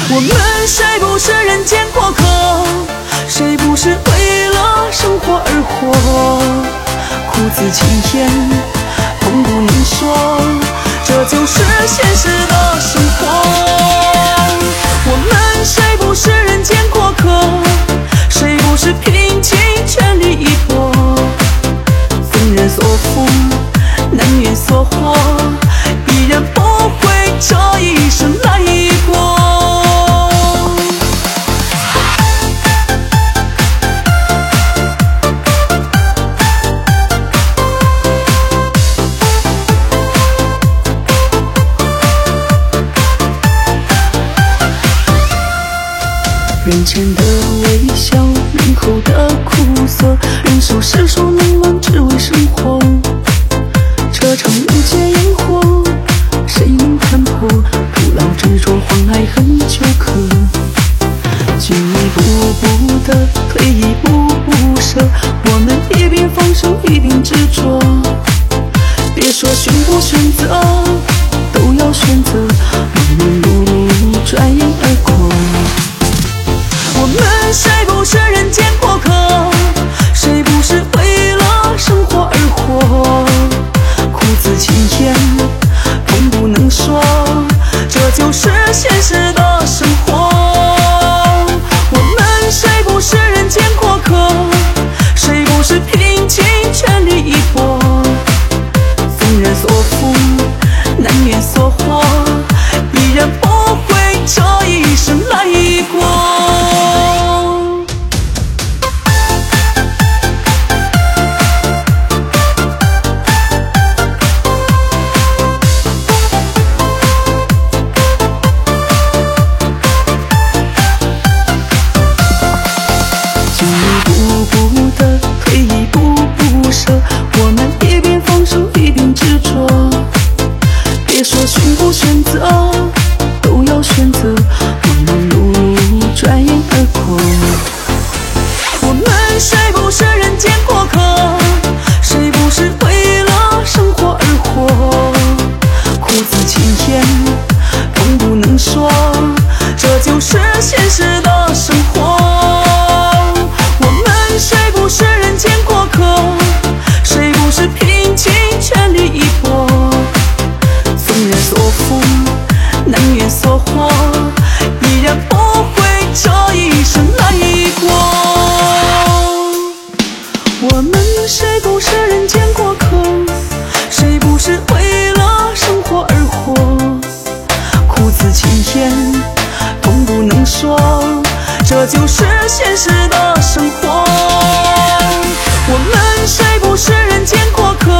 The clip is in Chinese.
我们谁不是人间过客？谁不是为了生活而活？苦字青天，痛不能说，这就是现实的生活。我们谁不是人间过客？谁不是拼尽全力以赴？逢人所负，难免所获，依然不会这一生来过。人前的微笑，人后的苦涩，人受世俗冷暖，只为生活。这场人间烟火，谁能看破？徒劳执着，换来很久渴。进一步步的，退一步步舍，我们一边放手，一边执着。别说选不选择，都要选择，忙忙碌碌，转眼而过。我们谁不是人间过客？谁不是为了生活而活？苦字青天，痛不能说，这就是现实的生活。我们谁不是人间过客？谁不是拼尽全力以赴？逢人所负，难免所获，依然不会这一生来过。别说选不选择，都要选择，忙忙碌碌，转眼而过。我们谁不是人间过客？谁不是为了生活而活？苦字青天，痛不能说，这就是现实的生活。我们谁不是人间过客？谁不是拼尽全力以赴？逢人所负，难免所获，依然不会这一生来过。我们谁不是人间过客？谁不是为了生活而活？苦字青天，痛不能说，这就是现实的生活。我们谁不是人间过客？